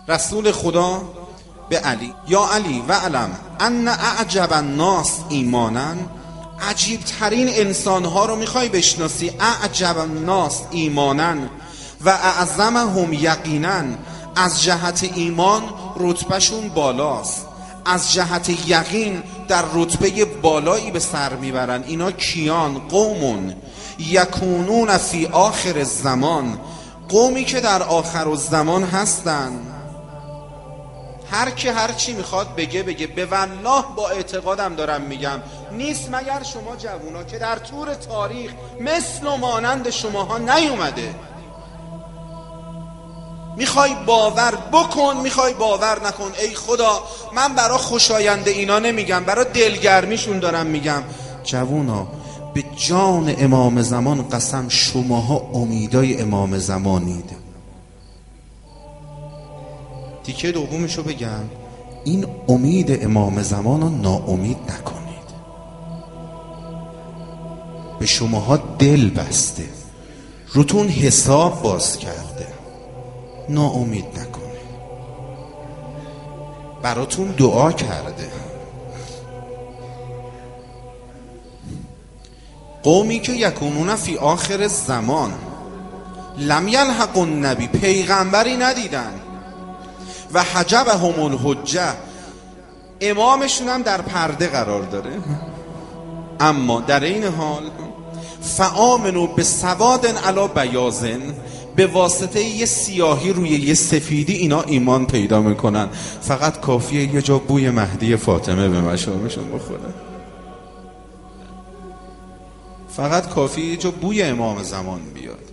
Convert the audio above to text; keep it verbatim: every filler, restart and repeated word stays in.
رسول خدا به علی: یا علی و علم ان اعجب الناس ایمانا، عجیب ترین انسان ها رو میخوای بشناسی؟ اعجب الناس ایمانا و اعظمهم یقینا، از جهت ایمان رتبهشون بالاست، از جهت یقین در رتبه بالایی به سر میبرن. اینا کیان؟ قومون یکونون فی آخر الزمان، قومی که در آخر الزمان هستن. هر که هر چی میخواد بگه بگه، به والله با اعتقادم دارم میگم، نیست مگر شما جوونا که در طول تاریخ مثل و مانند شماها نیومده. میخوای باور بکن، میخوای باور نکن. ای خدا، من برای خوشاینده اینا نمیگم، برای دلگرمیشون دارم میگم. جوونا به جان امام زمان قسم، شماها امیدای امام زمانید. تیکه دومشو بگم، این امید امام زمان رو ناامید نکنید. به شماها دل بسته، روتون حساب باز کرده، ناامید نکنید. براتون دعا کرده. قومی که یکونون فی آخر زمان، لم یلحق النبی، پیغمبری ندیدن، و حجبهم الحجه، امامشون هم در پرده قرار داره. اما در این حال فآمنوا بسواد علی بیاض، به واسطه یه سیاهی روی یه سفیدی اینا ایمان پیدا میکنن. فقط کافیه یه جا بوی مهدی فاطمه به مشامشون بخوره، فقط کافیه یه جا بوی امام زمان بیاد.